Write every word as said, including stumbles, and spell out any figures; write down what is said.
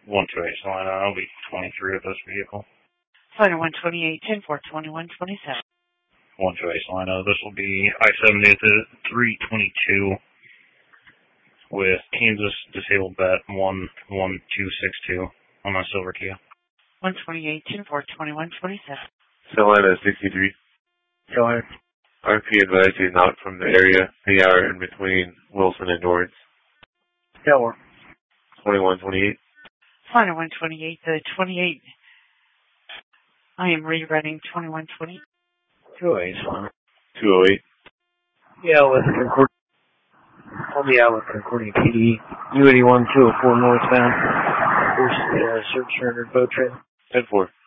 one two eight Salina, I'll be twenty-three of this vehicle. Salina one twenty-eight, ten four, twenty-one twenty-seven. one two eight Salina, this will be I seventy at the three twenty-two with Kansas disabled bet one one two six two on my silver Kia. one twenty-eight, ten four, twenty-one twenty-seven. Salina sixty-three. Go ahead. R P advised you not from the area, the hour in between Wilson and Dorrance. Delaware. twenty-one twenty-eight. Salina one twenty-eight, the twenty-eight. I am rewriting twenty-one twenty. two oh eight Salina. two oh eight. Yeah, with Concordia. I'll be out with Concordia P D. U eighty-one, two oh four northbound. First, uh, search rendered boat trailer. ten four.